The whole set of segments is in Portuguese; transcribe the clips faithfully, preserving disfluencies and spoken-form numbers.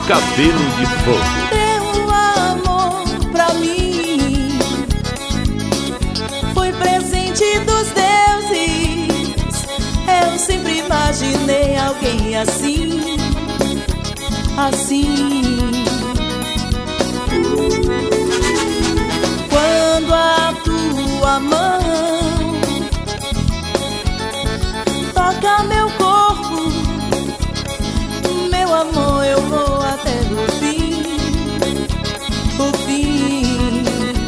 Cabelo de Fogo. Teu amor pra mim foi presente dos deuses. Eu sempre imaginei alguém assim, assim. Quando a tua mão toca meu corpo, meu amor, eu vou até o fim, o fim.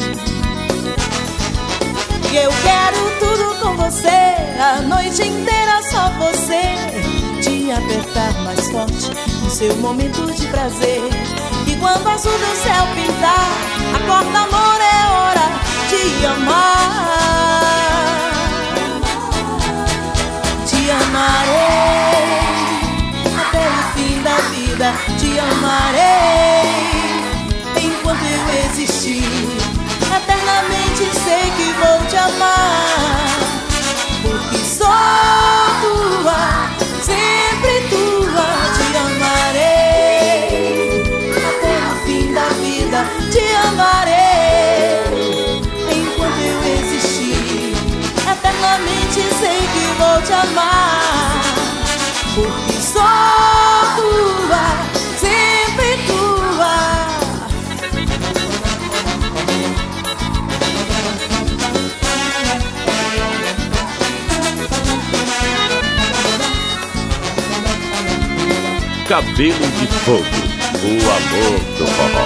E eu quero tudo com você, a noite inteira só você, te apertar mais forte no seu momento de prazer. E quando o azul do céu pintar, acorda amor, é hora de amar. Te amarei até o fim da vida, te amarei enquanto eu existir. Eternamente sei que vou te amar, porque sou tua, sempre tua. Te amarei até o fim da vida, te amarei enquanto eu existir. Eternamente sei que vou te amar, porque sou tua, sempre tua. Cabelo de Fogo, o amor do forró.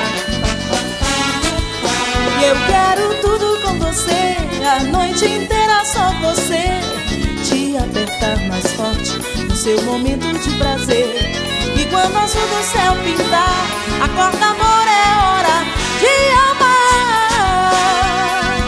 E eu quero tudo com você, a noite inteira só você, te apertar mais forte no seu momento de prazer. E quando o azul do céu pintar, acorda amor, é hora de amar.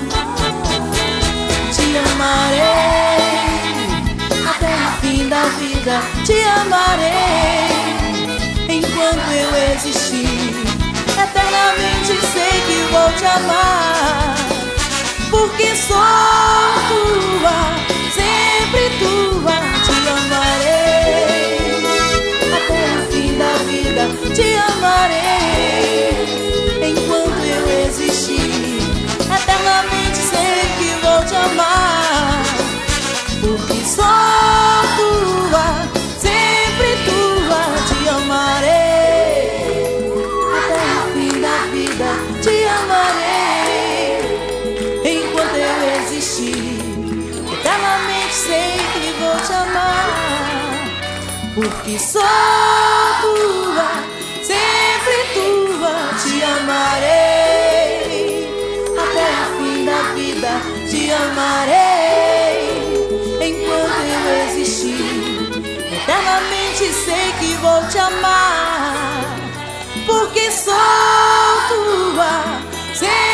Te amarei até o fim da vida, te amarei enquanto eu existir. Eternamente sei que vou te amar, porque sou tua, sempre tua. Te amarei até o fim da vida, te amarei enquanto eu existir. Eternamente sei que vou te amar, porque sou tua, sempre tua. Te amarei até o fim da vida, te amarei enquanto eu existir. Eternamente sei que vou te amar, porque sou tua, sempre tua. Te amarei até o fim da vida, te amarei enquanto eu existir. Eternamente sei que vou te amar, porque sou tua, sempre